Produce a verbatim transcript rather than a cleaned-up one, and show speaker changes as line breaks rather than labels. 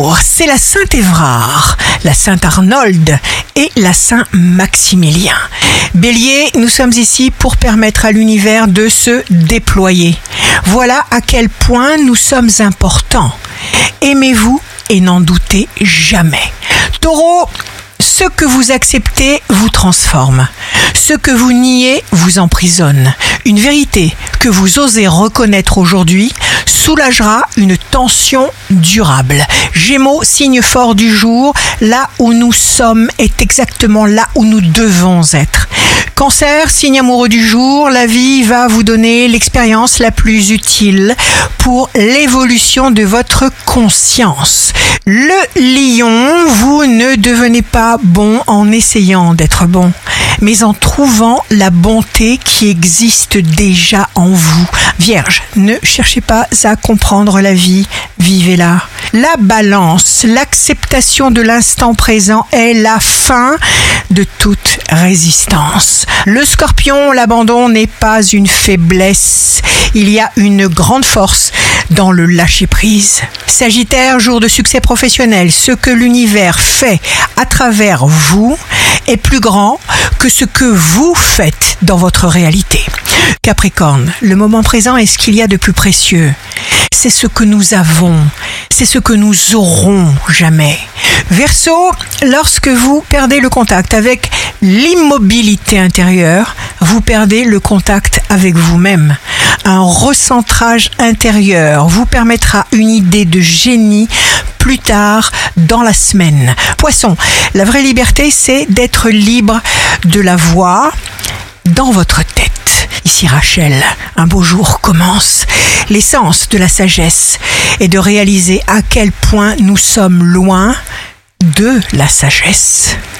jour, c'est la Sainte Évrard, la Sainte Arnold et la Saint Maximilien. Bélier, nous sommes ici pour permettre à l'univers de se déployer. Voilà à quel point nous sommes importants. Aimez-vous et n'en doutez jamais. Taureau, ce que vous acceptez vous transforme. Ce que vous niez vous emprisonne. Une vérité que vous osez reconnaître aujourd'hui soulagera une tension durable. Gémeaux, signe fort du jour, là où nous sommes est exactement là où nous devons être. Cancer, signe amoureux du jour, la vie va vous donner l'expérience la plus utile pour l'évolution de votre conscience. Le lion, vous ne devenez pas bon en essayant d'être bon, mais en trouvant la bonté qui existe déjà en vous. Vierge, ne cherchez pas à comprendre la vie, vivez-la. La balance, l'acceptation de l'instant présent est la fin de toute résistance. Le scorpion, l'abandon n'est pas une faiblesse. Il y a une grande force dans le lâcher-prise. Sagittaire, jour de succès professionnel. Ce que l'univers fait à travers vous est plus grand que ce que vous faites dans votre réalité. Capricorne, le moment présent est ce qu'il y a de plus précieux. C'est ce que nous avons, c'est ce que nous aurons jamais. Verseau, lorsque vous perdez le contact avec l'immobilité intérieure, vous perdez le contact avec vous-même. Un recentrage intérieur vous permettra une idée de génie plus tard dans la semaine. Poisson, la vraie liberté, c'est d'être libre de la voix dans votre tête. Ici Rachel, un beau jour commence. L'essence de la sagesse est de réaliser à quel point nous sommes loin de la sagesse.